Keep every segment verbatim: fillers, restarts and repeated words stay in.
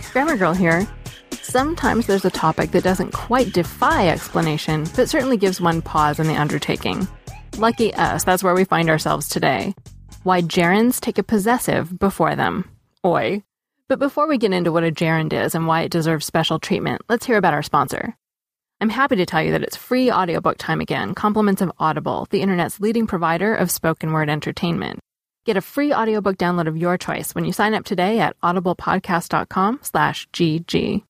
Grammar Girl here. Sometimes there's a topic that doesn't quite defy explanation, but certainly gives one pause in the undertaking. Lucky us, that's where we find ourselves today. Why gerunds take a possessive before them. Oi. But before we get into what a gerund is and why it deserves special treatment, let's hear about our sponsor. I'm happy to tell you that it's free audiobook time again, compliments of Audible, the internet's leading provider of spoken word entertainment. Get a free audiobook download of your choice when you sign up today at audiblepodcast.com slash GG.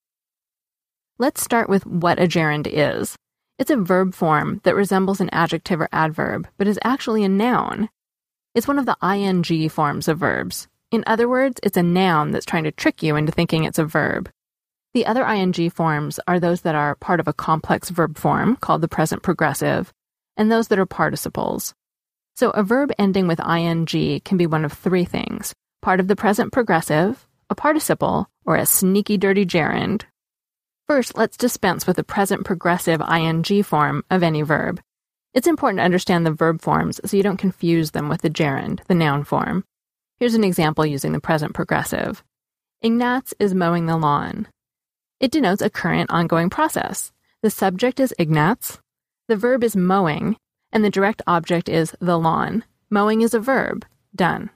Let's start with what a gerund is. It's a verb form that resembles an adjective or adverb, but is actually a noun. It's one of the ing forms of verbs. In other words, it's a noun that's trying to trick you into thinking it's a verb. The other ing forms are those that are part of a complex verb form, called the present progressive, and those that are participles. So a verb ending with ing can be one of three things: part of the present progressive, a participle, or a sneaky dirty gerund. First, let's dispense with the present progressive ing form of any verb. It's important to understand the verb forms so you don't confuse them with the gerund, the noun form. Here's an example using the present progressive. Ignaz is mowing the lawn. It denotes a current ongoing process. The subject is Ignaz, the verb is mowing, and the direct object is the lawn. Mowing is a verb. Done.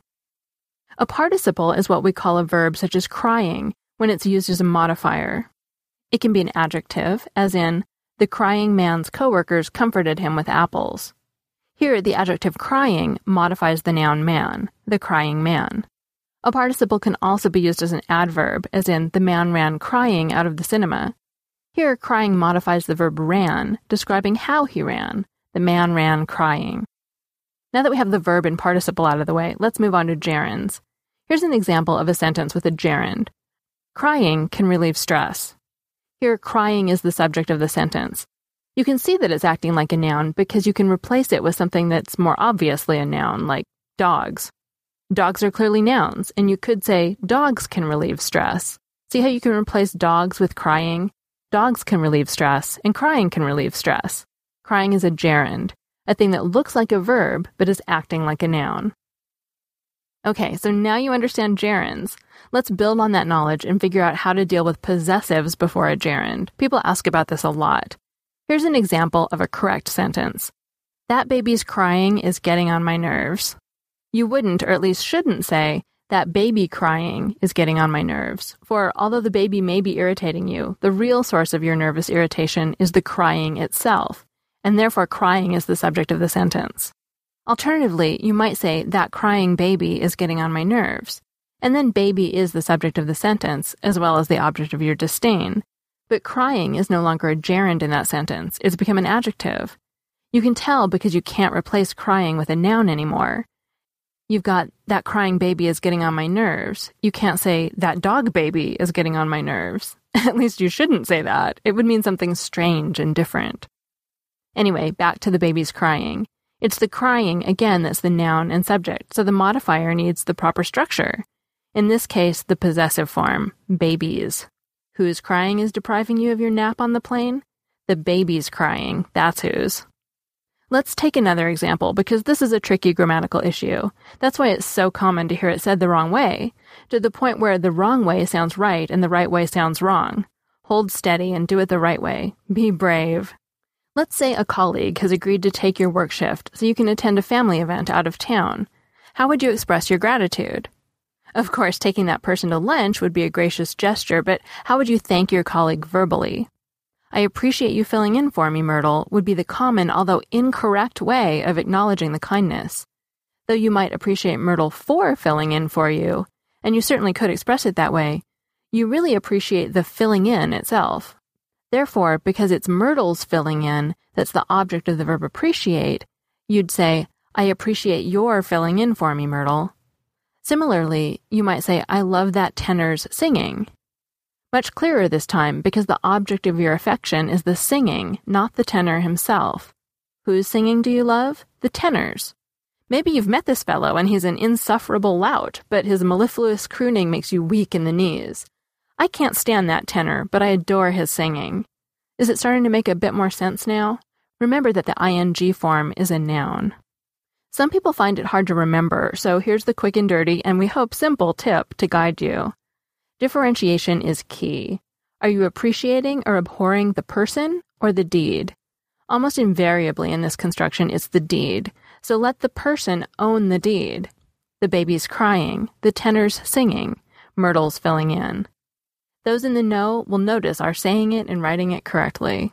A participle is what we call a verb such as crying when it's used as a modifier. It can be an adjective, as in, the crying man's coworkers comforted him with apples. Here, the adjective crying modifies the noun man, the crying man. A participle can also be used as an adverb, as in, the man ran crying out of the cinema. Here, crying modifies the verb ran, describing how he ran. The man ran crying. Now that we have the verb and participle out of the way, let's move on to gerunds. Here's an example of a sentence with a gerund. Crying can relieve stress. Here, crying is the subject of the sentence. You can see that it's acting like a noun because you can replace it with something that's more obviously a noun, like dogs. Dogs are clearly nouns, and you could say dogs can relieve stress. See how you can replace dogs with crying? Dogs can relieve stress, and crying can relieve stress. Crying is a gerund, a thing that looks like a verb but is acting like a noun. Okay, so now you understand gerunds. Let's build on that knowledge and figure out how to deal with possessives before a gerund. People ask about this a lot. Here's an example of a correct sentence. That baby's crying is getting on my nerves. You wouldn't, or at least shouldn't say, that baby crying is getting on my nerves. For although the baby may be irritating you, the real source of your nervous irritation is the crying itself, and therefore crying is the subject of the sentence. Alternatively, you might say, that crying baby is getting on my nerves, and then baby is the subject of the sentence, as well as the object of your disdain. But crying is no longer a gerund in that sentence. It's become an adjective. You can tell because you can't replace crying with a noun anymore. You've got, that crying baby is getting on my nerves. You can't say, that dog baby is getting on my nerves. At least you shouldn't say that. It would mean something strange and different. Anyway, back to the baby's crying. It's the crying, again, that's the noun and subject, so the modifier needs the proper structure. In this case, the possessive form, babies. Whose crying is depriving you of your nap on the plane? The baby's crying, that's whose. Let's take another example, because this is a tricky grammatical issue. That's why it's so common to hear it said the wrong way, to the point where the wrong way sounds right and the right way sounds wrong. Hold steady and do it the right way. Be brave. Let's say a colleague has agreed to take your work shift so you can attend a family event out of town. How would you express your gratitude? Of course, taking that person to lunch would be a gracious gesture, but how would you thank your colleague verbally? I appreciate you filling in for me, Myrtle, would be the common, although incorrect way of acknowledging the kindness. Though you might appreciate Myrtle for filling in for you, and you certainly could express it that way, you really appreciate the filling in itself. Therefore, because it's Myrtle's filling in that's the object of the verb appreciate, you'd say, I appreciate your filling in for me, Myrtle. Similarly, you might say, I love that tenor's singing. Much clearer this time because the object of your affection is the singing, not the tenor himself. Whose singing do you love? The tenor's. Maybe you've met this fellow and he's an insufferable lout, but his mellifluous crooning makes you weak in the knees. I can't stand that tenor, but I adore his singing. Is it starting to make a bit more sense now? Remember that the ing form is a noun. Some people find it hard to remember, so here's the quick and dirty, and we hope simple tip to guide you. Differentiation is key. Are you appreciating or abhorring the person or the deed? Almost invariably in this construction, it's the deed, so let the person own the deed. The baby's crying, the tenor's singing, Myrtle's filling in. Those in the know will notice our saying it and writing it correctly.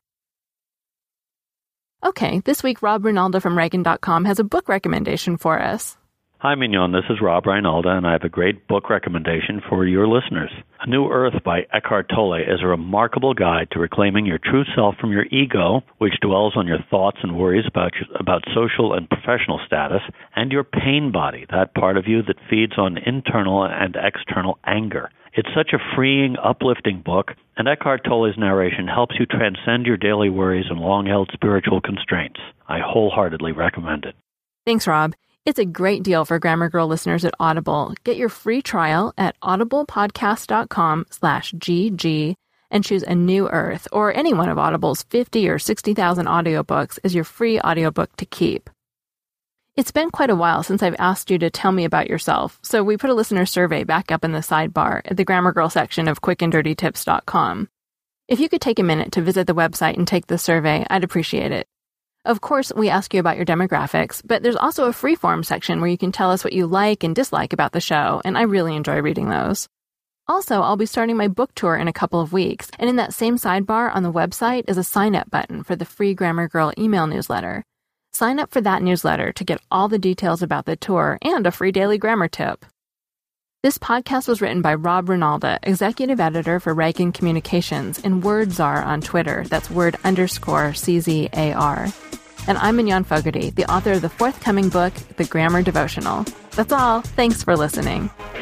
Okay, this week Rob Rinalda from Reagan dot com has a book recommendation for us. Hi, Mignon. This is Rob Rinalda, and I have a great book recommendation for your listeners. A New Earth by Eckhart Tolle is a remarkable guide to reclaiming your true self from your ego, which dwells on your thoughts and worries about your, about social and professional status, and your pain body, that part of you that feeds on internal and external anger. It's such a freeing, uplifting book, and Eckhart Tolle's narration helps you transcend your daily worries and long-held spiritual constraints. I wholeheartedly recommend it. Thanks, Rob. It's a great deal for Grammar Girl listeners at Audible. Get your free trial at audiblepodcast.com slash GG and choose A New Earth, or any one of Audible's fifty or sixty thousand audiobooks as your free audiobook to keep. It's been quite a while since I've asked you to tell me about yourself, so we put a listener survey back up in the sidebar at the Grammar Girl section of quick and dirty tips dot com. If you could take a minute to visit the website and take the survey, I'd appreciate it. Of course, we ask you about your demographics, but there's also a free-form section where you can tell us what you like and dislike about the show, and I really enjoy reading those. Also, I'll be starting my book tour in a couple of weeks, and in that same sidebar on the website is a sign-up button for the free Grammar Girl email newsletter. Sign up for that newsletter to get all the details about the tour and a free daily grammar tip. This podcast was written by Rob Rinalda, executive editor for Reagan Communications, and WordZar on Twitter. That's word underscore C Z A R. And I'm Mignon Fogarty, the author of the forthcoming book, The Grammar Devotional. That's all. Thanks for listening.